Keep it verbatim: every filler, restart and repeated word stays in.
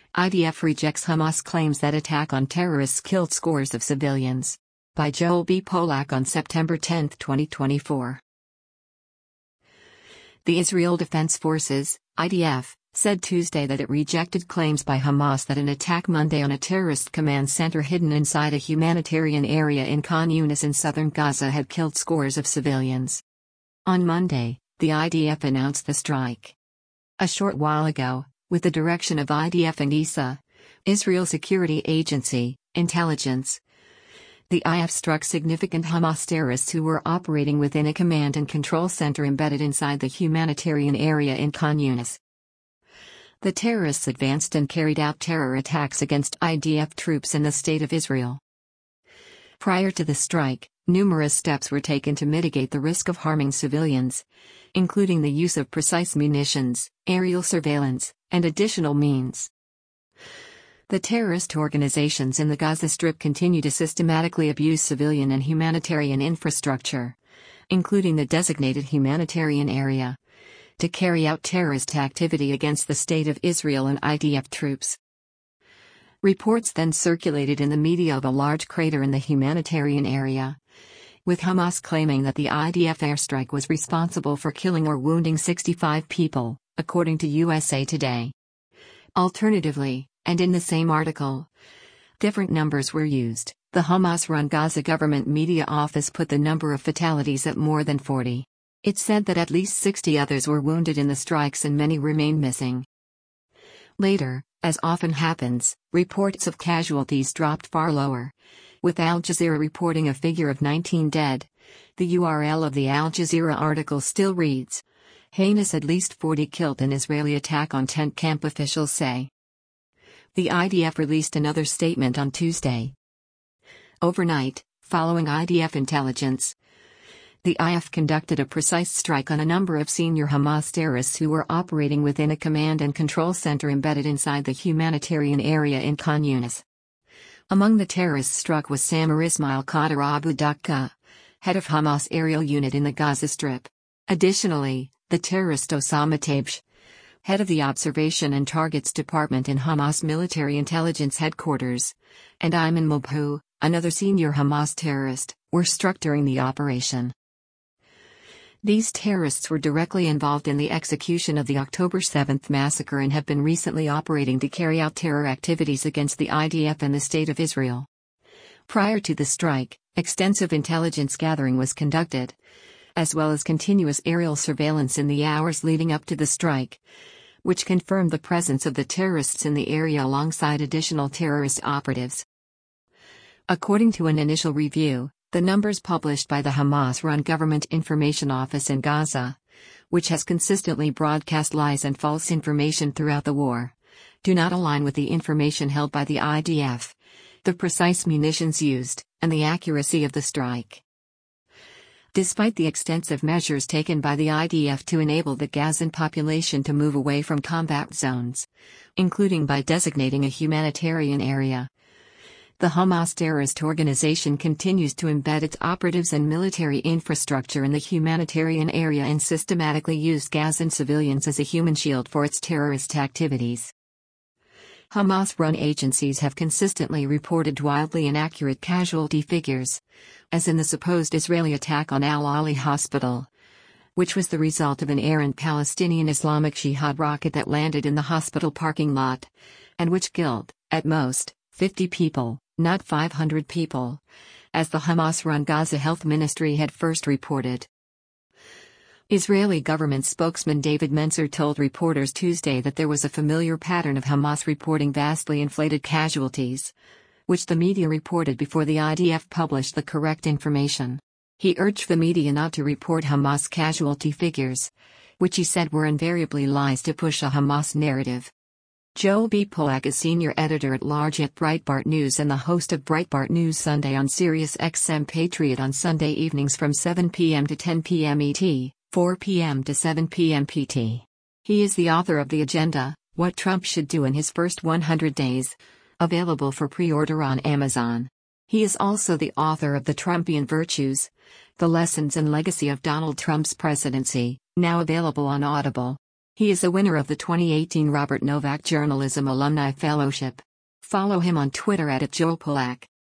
I D F rejects Hamas claims that attack on terrorists killed scores of civilians. By Joel B. Polak on September tenth, twenty twenty-four. The Israel Defense Forces, I D F, said Tuesday that it rejected claims by Hamas that an attack Monday on a terrorist command center hidden inside a humanitarian area in Khan Yunis in southern Gaza had killed scores of civilians. On Monday, the I D F announced the strike. A short while ago, with the direction of I D F and I S A, Israel Security Agency, intelligence, the I D F struck significant Hamas terrorists who were operating within a command and control center embedded inside the humanitarian area in Khan Yunis. The terrorists advanced and carried out terror attacks against I D F troops in the State of Israel. Prior to the strike, numerous steps were taken to mitigate the risk of harming civilians, including the use of precise munitions, aerial surveillance, and additional means. The terrorist organizations in the Gaza Strip continue to systematically abuse civilian and humanitarian infrastructure, including the designated humanitarian area, to carry out terrorist activity against the State of Israel and I D F troops. Reports then circulated in the media of a large crater in the humanitarian area, with Hamas claiming that the I D F airstrike was responsible for killing or wounding sixty-five people, according to U S A Today. Alternatively, and in the same article, different numbers were used. The Hamas-run Gaza government media office put the number of fatalities at more than forty. It said that at least sixty others were wounded in the strikes and many remain missing. Later, as often happens, reports of casualties dropped far lower, with Al Jazeera reporting a figure of nineteen dead. The U R L of the Al Jazeera article still reads, "Heinous at least forty killed in Israeli attack on tent camp," officials say. The I D F released another statement on Tuesday. Overnight, following I D F intelligence, the I D F conducted a precise strike on a number of senior Hamas terrorists who were operating within a command and control center embedded inside the humanitarian area in Khan Yunis. Among the terrorists struck was Samir Ismail Qadr Abu Dakka, head of Hamas aerial unit in the Gaza Strip. Additionally, the terrorist Osama Tabsh, head of the Observation and Targets Department in Hamas military intelligence headquarters, and Ayman Mobhou, another senior Hamas terrorist, were struck during the operation. These terrorists were directly involved in the execution of the October seventh massacre and have been recently operating to carry out terror activities against the I D F and the State of Israel. Prior to the strike, extensive intelligence gathering was conducted, as well as continuous aerial surveillance in the hours leading up to the strike, which confirmed the presence of the terrorists in the area alongside additional terrorist operatives. According to an initial review, the numbers published by the Hamas-run Government Information Office in Gaza, which has consistently broadcast lies and false information throughout the war, do not align with the information held by the I D F, the precise munitions used, and the accuracy of the strike. Despite the extensive measures taken by the I D F to enable the Gazan population to move away from combat zones, including by designating a humanitarian area, the Hamas terrorist organization continues to embed its operatives and military infrastructure in the humanitarian area and systematically use Gazan civilians as a human shield for its terrorist activities. Hamas-run agencies have consistently reported wildly inaccurate casualty figures, as in the supposed Israeli attack on Al-Ali Hospital, which was the result of an errant Palestinian Islamic Jihad rocket that landed in the hospital parking lot, and which killed, at most, fifty people, not five hundred people, as the Hamas-run Gaza Health Ministry had first reported. Israeli government spokesman David Mencer told reporters Tuesday that there was a familiar pattern of Hamas reporting vastly inflated casualties, which the media reported before the I D F published the correct information. He urged the media not to report Hamas casualty figures, which he said were invariably lies to push a Hamas narrative. Joel B. Polak is senior editor-at-large at Breitbart News and the host of Breitbart News Sunday on Sirius X M Patriot on Sunday evenings from seven p m to ten p m E T, four p m to seven p m P T. He is the author of The Agenda, What Trump Should Do in His First one hundred days, available for pre-order on Amazon. He is also the author of The Trumpian Virtues, The Lessons and Legacy of Donald Trump's Presidency, now available on Audible. He is the winner of the twenty eighteen Robert Novak Journalism Alumni Fellowship. Follow him on Twitter at Joel Polak.